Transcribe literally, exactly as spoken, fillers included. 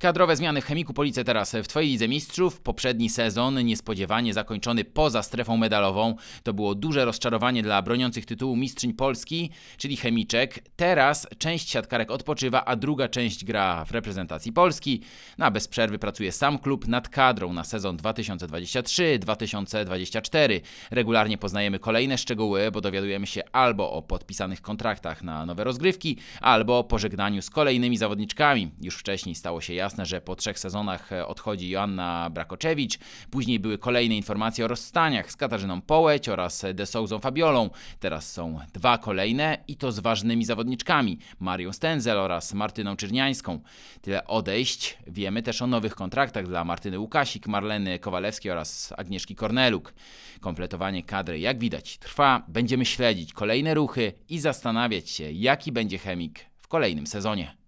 Kadrowe zmiany w Chemiku Police teraz w Twojej Lidze Mistrzów. Poprzedni sezon niespodziewanie zakończony poza strefą medalową. To było duże rozczarowanie dla broniących tytułu mistrzyń Polski, czyli Chemiczek. Teraz część siatkarek odpoczywa, a druga część gra w reprezentacji Polski. No a bez przerwy pracuje sam klub nad kadrą na sezon dwa tysiące dwudziesty trzeci dwa tysiące dwudziesty czwarty. Regularnie poznajemy kolejne szczegóły, bo dowiadujemy się albo o podpisanych kontraktach na nowe rozgrywki, albo o pożegnaniu z kolejnymi zawodniczkami. Już wcześniej stało się jasne, że po trzech sezonach odchodzi Joanna Brakoczewicz. Później były kolejne informacje o rozstaniach z Katarzyną Połeć oraz De Souzą Fabiolą. Teraz są dwa kolejne i to z ważnymi zawodniczkami, Marią Stędzel oraz Martyną Czyrniańską. Tyle odejść. Wiemy też o nowych kontraktach dla Martyny Łukasik, Marleny Kowalewskiej oraz Agnieszki Korneluk. Kompletowanie kadry, jak widać, trwa. Będziemy śledzić kolejne ruchy i zastanawiać się, jaki będzie Chemik w kolejnym sezonie.